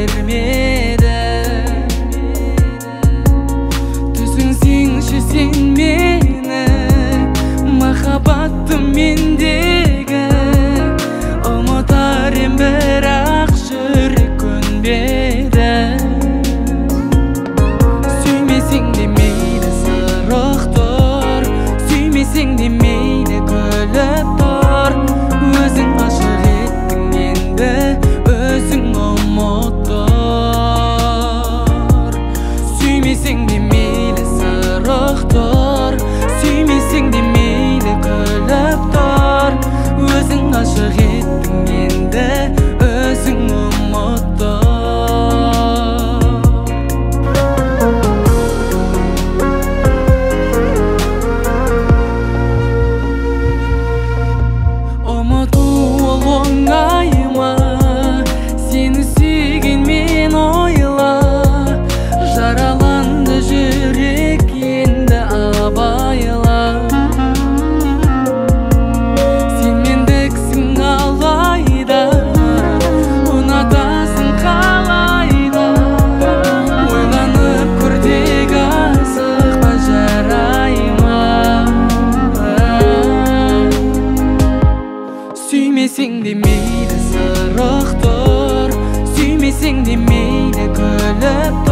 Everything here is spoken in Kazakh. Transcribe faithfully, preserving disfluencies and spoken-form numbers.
бермеді. Түсінсеңші сен мені, махаббатты мендегі. Ұмытар ем, бірақ жүрек көнбеді. Сүймесең де мейлі сырық тұр, сүймесең де мейлі күліп тұр. Өзің ғашық еттің, енді өзің ұмыт тұр. Сүймесең де мейлі сырық тұр, сүймесең де мейлі күліп тұр. Өзің ғашық еттің, енді өзің ұмыт тұр. Ұмыту ол оңай ма? Сені сүйген мен ойла. Жараланды жүрек, енді абайла. Сен мендіксің алайда, ұнатасың қалайда. Ойланып көр тек асықпа, жарай ма? Сүймесең де мейлі сырық тұр, сүймесең де мейлі күліп